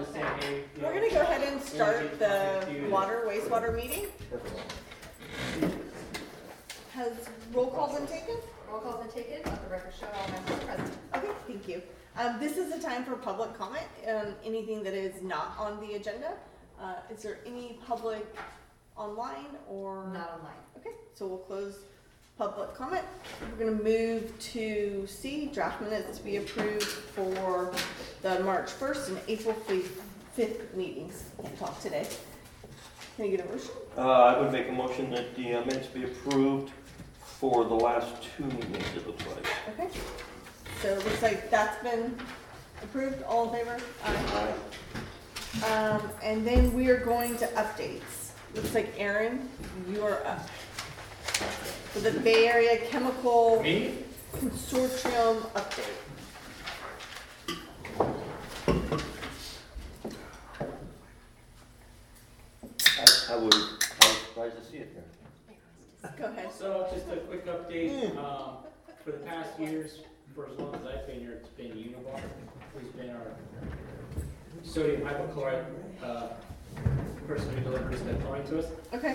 just saying, hey. We're gonna go ahead and start the wastewater meeting. Has roll call been taken? Roll call's been taken. Let the record show all members are present. Okay, thank you. This is the time for public comment on anything that is not on the agenda. Is there any public online or? Not online. Okay, so we'll close public comment. We're gonna move to C, draft minutes to be approved for the March 1st and April 5th meetings. Can't talk today. Can I get a motion? I would make a motion that the minutes be approved for the last 2 meetings, it looks like. Okay, so it looks like that's been approved. All in favor? Aye. And then we are going to updates. Looks like Aaron, you are up. For the Bay Area Chemical Me? Consortium update. I was surprised to see it there. Go ahead. So just a quick update, for the past years, for as long as I've been here, it's been Univar, who's been our sodium hypochlorite, person who delivers the chlorine to us. Okay.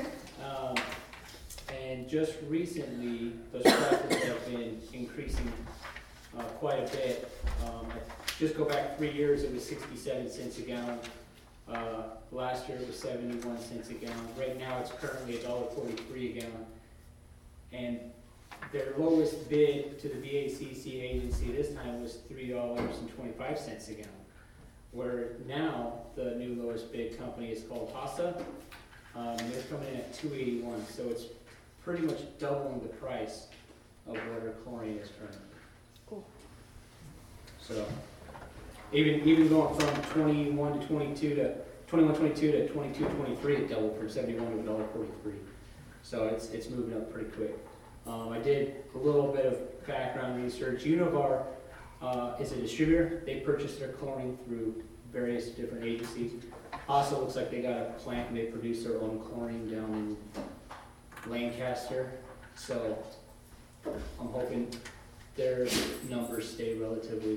And just recently, those prices have been increasing quite a bit. Just go back 3 years, it was 67 cents a gallon. Last year it was 71 cents a gallon. Right now it's currently $1.43 a gallon. And their lowest bid to the VACC agency this time was $3.25 a gallon. Where now the new lowest bid company is called HASA. They're coming in at $2.81, so it's pretty much doubling the price of what our chlorine is currently. Cool. So even going from 21 to 22 to 22 to 22 23, it doubled from 71 to $1.43. So it's moving up pretty quick. I did a little bit of background research. Univar is a distributor. They purchase their chlorine through various different agencies. Also looks like they got a plant and they produce their own chlorine down in Lancaster. So I'm hoping their numbers stay relatively,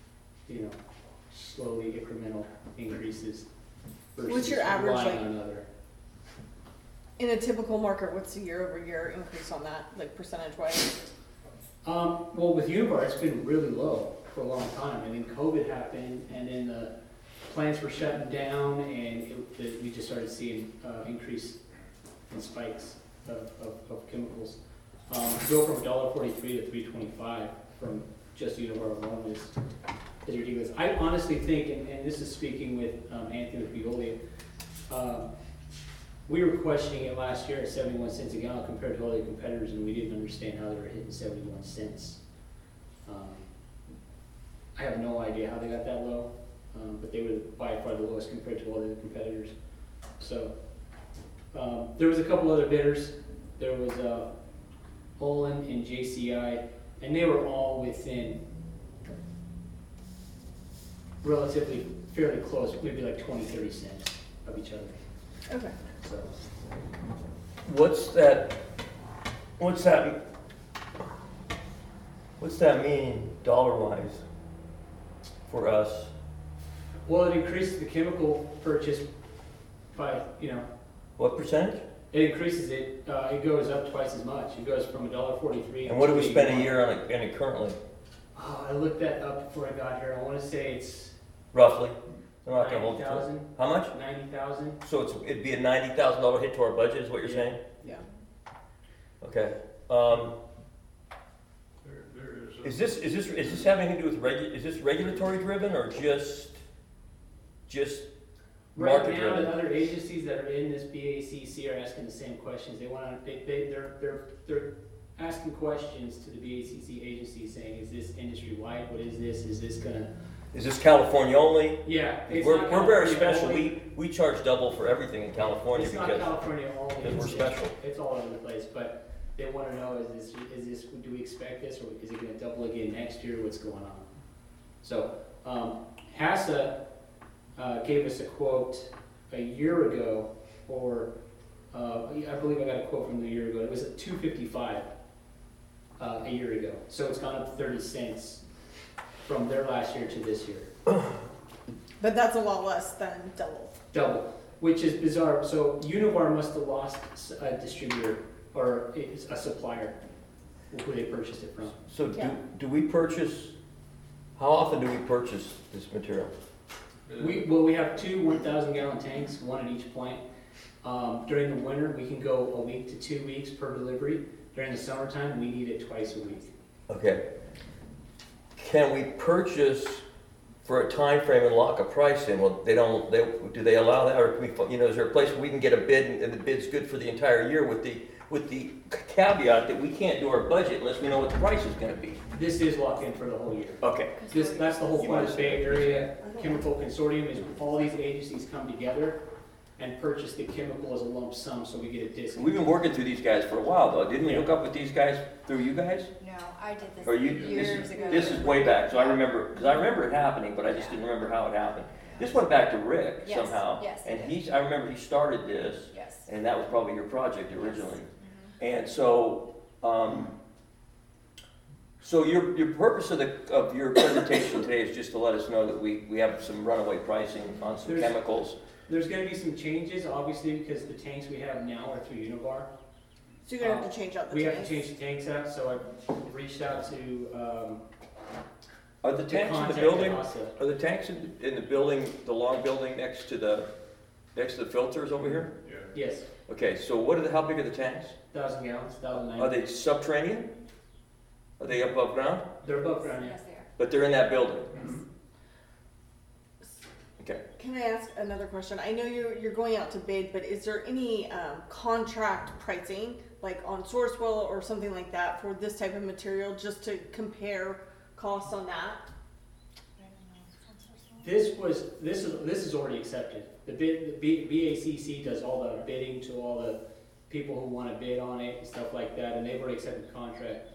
slowly incremental increases. What's your average, relying on other. In a typical market, what's the year-over-year increase on that, like percentage-wise? Well, with Univar, it's been really low for a long time. I mean, COVID happened, and then the plants were shutting down, and we just started seeing increase in spikes of chemicals. Go from $1.43 to $3.25 from just Univar alone is ridiculous. I honestly think, and this is speaking with Anthony with Veolia, we were questioning it last year at 71 cents a gallon compared to all the competitors, and we didn't understand how they were hitting 71 cents. I have no idea how they got that low, but they were by far the lowest compared to all the other competitors. So there was a couple other bidders. There was Olin and JCI, and they were all within relatively fairly close, maybe like 20-30 cents of each other. Okay. So What's that mean dollar-wise for us? well, it increases the chemical purchase by, What percentage? it increases it. It goes up twice as much. It goes from $1.43. And what do we spend a $2.81. year on it currently, Oh, I looked that up before I got here. I want to say it's roughly? I'm not gonna hold you to it. 90,000. How much? 90,000. So it'd be a $90,000 hit to our budget, is what you're Yeah. saying? Yeah. Okay. Is this having to do with is this regulatory driven or just Right market now, the driven? other agencies that are in this BACC are asking the same questions. They want to. They're asking questions to the BACC agency, saying, "Is this industry wide? What is this? Is this gonna?" Is this California only? Yeah, it's We're not very California special. only. We charge double for everything in California It's not because California only. we're It's- special. It's all over the place, but they want to know: is this? Do we expect this, or is it going to double again next year? What's going on? So, HASA gave us a quote a year ago, or I believe I got a quote from a year ago. It was at $2.55 a year ago. So it's gone up 30 cents from their last year to this year. But that's a lot less than double. Which is bizarre. So Univar must have lost a distributor or a supplier who they purchased it from. So Yeah. do we purchase, how often do we purchase this material? We have two 1,000 gallon tanks, one at each plant. During the winter, we can go a week to 2 weeks per delivery. During the summertime, we need it twice a week. Okay. Can we purchase for a time frame and lock a price in? Well, do they allow that, or can we, is there a place where we can get a bid and the bid's good for the entire year with the caveat that we can't do our budget unless we know what the price is gonna be? This is locked in for the whole year. Okay. That's the whole You point of must- the Bay Area Chemical Consortium is all these agencies come together and purchase the chemical as a lump sum, so we get a discount. We've been working through these guys for a while though. Didn't we hook up with these guys through you guys? No, I did this Or you, years ago. this is way back, so I remember it happening, but I just didn't remember how it happened. This went back to Rick Yes, somehow. yes, it And did. I remember he started this, Yes. and that was probably your project originally. Mhm. And so, so your purpose of your presentation today is just to let us know that we have some runaway pricing on some There's- chemicals. There's gonna be some changes, obviously, because the tanks we have now are through Univar. So you're gonna have to change out the We tanks. have to change the tanks out, so I've reached out to, Are the to tanks in the contact building, ASA. are the tanks in the building, the long building next to the filters over here? Yes, Okay, so how big are the tanks? 1,000 gallons, Are 1,090. they subterranean? Are they above ground? They're above ground, yeah. Yes, they are. But they're in that building? Mhm. Okay. Can I ask another question? I know you're going out to bid, but is there any contract pricing, like on Sourcewell or something like that, for this type of material, just to compare costs on that? This is already accepted. The BACC does all the bidding to all the people who want to bid on it and stuff like that, and they've already accepted the contract.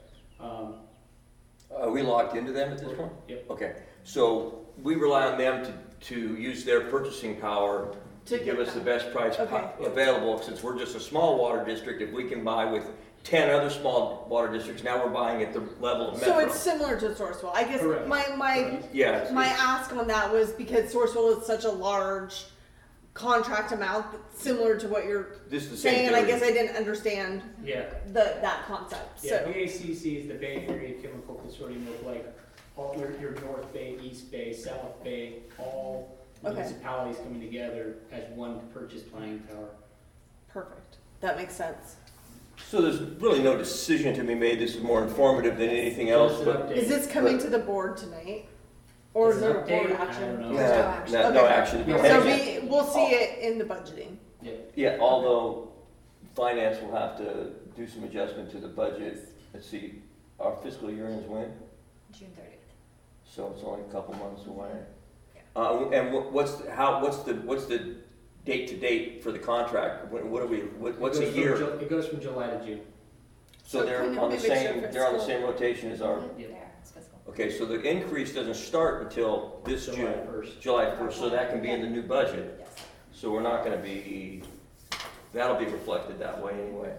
Are we locked into them at this point? Yep. Okay, so we rely on them to use their purchasing power to To give get us the that. best price Okay. available. Since we're just a small water district, if we can buy with 10 other small water districts, now we're buying at the level of Metro. So it's similar to Sourcewell. I guess Correct. my Yeah. it's- my ask on that was because Sourcewell is such a large contract amount, similar to what you're This is the same saying, and I theory. guess I didn't understand Yeah, that concept. yeah, So BACC is the Bay Area Chemical Consortium of like all your North Bay, East Bay, South Bay, all Okay. municipalities coming together as one purchase buying power. perfect. That makes sense. So there's really no decision to be made. This is more informative than anything else, Just an but update. Is this coming to the board tonight, or is It's an there a update, board I action? don't know. There's no action. no Okay. action to be No. So taken. we'll see it in the budgeting. Yeah. Yeah, although finance will have to do some adjustment to the budget. Let's see, our fiscal year ends when? June 30th. So it's only a couple months away. Yeah. And what's the date to date for the contract? What's a It goes from year? It goes from July to June. So they're kind of on the make sure same, it's they're on the full. same rotation as our, Yep. There, it's fiscal. okay, so the increase doesn't start until this July June, 1st. July 1st, so that can be in the new budget. Yes. So we're not gonna be, that'll be reflected that way anyway.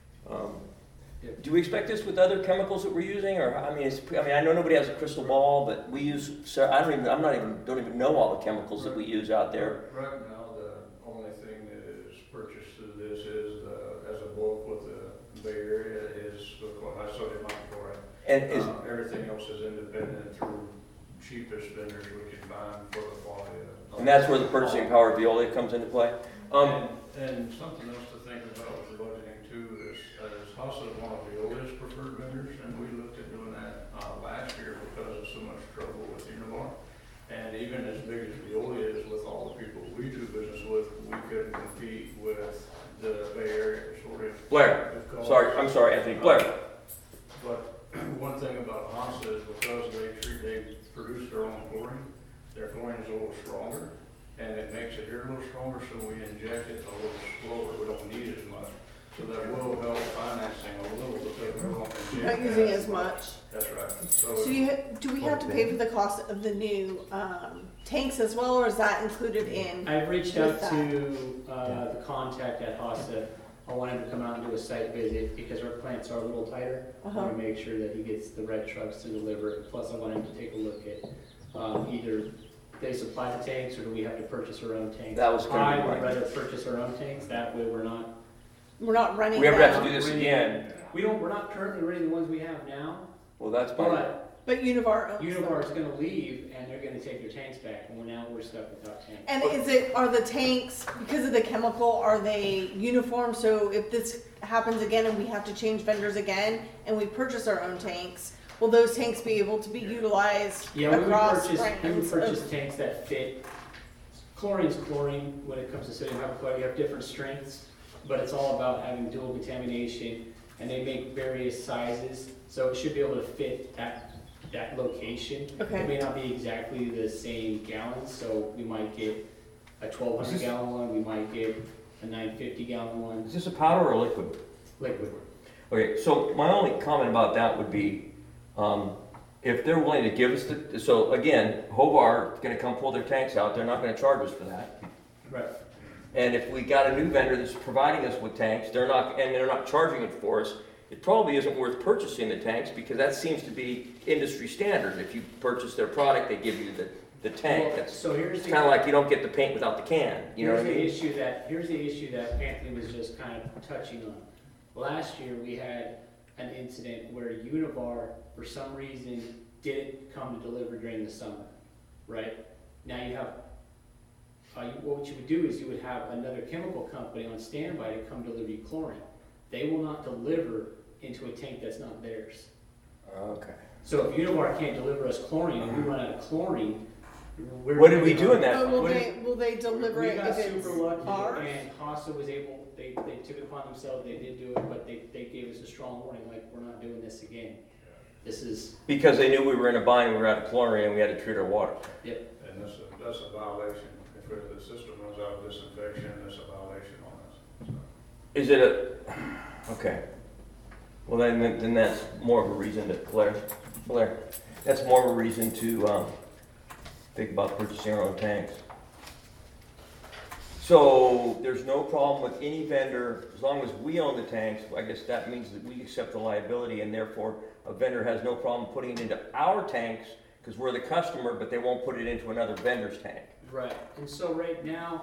Yep. Do we expect this with other chemicals that we're using, or, I know nobody has a crystal ball, but we use, don't even know all the chemicals that we use out there. Right now, the only thing that is purchased through this is, as a bulk with the Bay Area is the high sodium hypochlorite. And is, Everything else is independent through cheapest vendors we can find for the quality of. and that's where the purchasing power of Veolia comes into play? And something else to think about with the budgeting too is Hossa is one of Veolia's preferred vendors, and we looked at doing that last year because of so much trouble with Univar. And even as big as Veolia is with all the people we do business with, we couldn't compete with the Bay Area Consortium. Blair, I'm sorry, Anthony, Blair. But one thing about Hossa is because they produce their own chlorine, their chlorine is a little stronger, and it makes it here a little stronger, so we inject it a little slower, we don't need as much. So that will help financing a little because we won't inject. Not using as as much. That's right. So do we have to pay for the cost of the new tanks as well, or is that included in? I've reached With out to the contact at HASA. I want him to come out and do a site visit because our plants are a little tighter. I Uh-huh. want to make sure that he gets the right trucks to deliver it. Plus, I want him to take a look at either they supply the tanks, or do we have to purchase our own tanks? That was gonna I be would my- rather purchase our own tanks, that way we're not. We're not running We ever that. have to do this again, We're not currently running the ones we have now, well, that's fine. but But Univar owns them. Univar's gonna leave, and they're gonna take their tanks back, and now we're stuck without tanks. And are the tanks, because of the chemical, are they uniform? So if this happens again and we have to change vendors again and we purchase our own tanks, will those tanks be able to be utilized Yeah, we would across purchase, brands? tanks that fit. Chlorine's chlorine when it comes to sodium hypochlorite. You have different strengths, but it's all about having dual contamination, and they make various sizes, so it should be able to fit that location. Okay. It may not be exactly the same gallons, so we might get a 1,200 gallon one, we might get a 950 gallon one, Is this a powder or a liquid? liquid. Okay, so my only comment about that would be, if they're willing to give us so again, Hobart is gonna come pull their tanks out, they're not gonna charge us for that. Right. And if we got a new vendor that's providing us with tanks, they're not charging it for us, it probably isn't worth purchasing the tanks, because that seems to be industry standard. If you purchase their product, they give you the tank. Well, so here's It's the. kinda like you don't get the paint without the can, you know what I mean? Here's the issue that Anthony was just kind of touching on. Last year, we had an incident where Univar, for some reason, didn't come to deliver during the summer, right? Now you have, what you would do is you would have another chemical company on standby to come deliver you chlorine. They will not deliver into a tank that's not theirs. Okay. So if Univar can't deliver us chlorine and we run out of chlorine, we're. What did we do in that? But What if- will they deliver We it got if it's super lucky, ours? and HASA was able, they took it upon themselves, they did do it, but they gave us a strong warning, like, we're not doing this again. This is, Because they knew we were in a bind, we were out of chlorine, and we had to treat our water. And that's a violation. If the system runs out of disinfection, that's a violation on us. So. Is it okay. Well, then that's more of a reason to, Blair, that's more of a reason to, think about purchasing our own tanks. So, there's no problem with any vendor, as long as we own the tanks, I guess that means that we accept the liability, and therefore, a vendor has no problem putting it into our tanks, because we're the customer, but they won't put it into another vendor's tank. right, and so right now,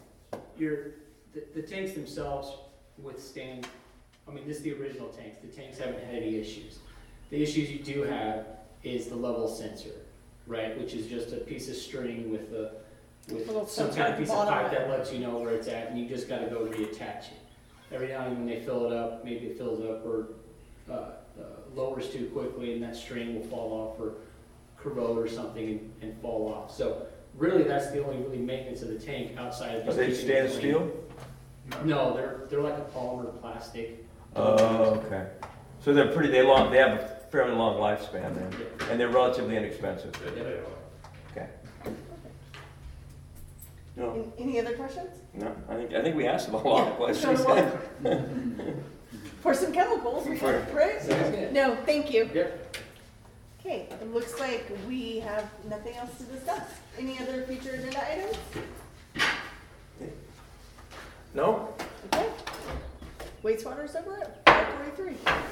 the tanks themselves withstand, I mean, this is the original tanks, the tanks haven't had any issues. The issues you do have is the level sensor, right, which is just a piece of string with Little some sensor kind at of the piece of bottom pipe of it. that lets you know where it's at, and you just gotta go reattach it. Every now and then when they fill it up, maybe it fills up or lowers too quickly, and that string will fall off or corrode or something and fall off. So really, that's the only really maintenance of the tank outside of Are just they keeping it stainless clean. steel? No, they're like a polymer plastic. Oh, okay. So they're they have a fairly long lifespan then, and they're relatively inexpensive. They are. Okay. No, Any other questions? no, I think we asked them a lot of questions. So do I. For some chemicals, right? Sounds good. No, thank you. Yep. Okay, it looks like we have nothing else to discuss. Any other future agenda items? No? Okay. Wastewater's over at 5:43.